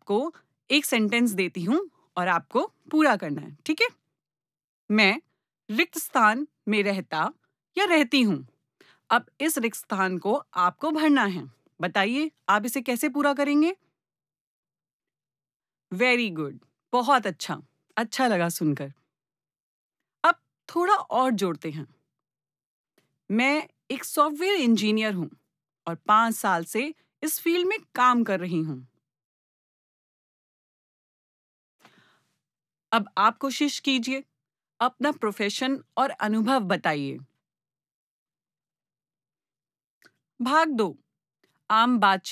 आपको एक सेंटेंस देती हूँ और आपको पूरा करना है, ठीक है? मैं रिक्त स्थान में रहता या रहती हूँ। अब इस रिक्त स्थान को आपको भरना है। बताइए, आप इसे कैसे पूरा करेंगे? वेरी गुड, बहुत अच्छा। अच्छा लगा सुनकर। अब थोड़ा और जोड़ते हैं। मैं एक सॉफ्टवेयर इंजीनियर हूँ और 5 साल से इस फील्ड में काम कर रही हूँ। अब आप कोशिश कीजिए, अपना प्रोफेशन और अनुभव बताइए। भाग 2, आम बातचीत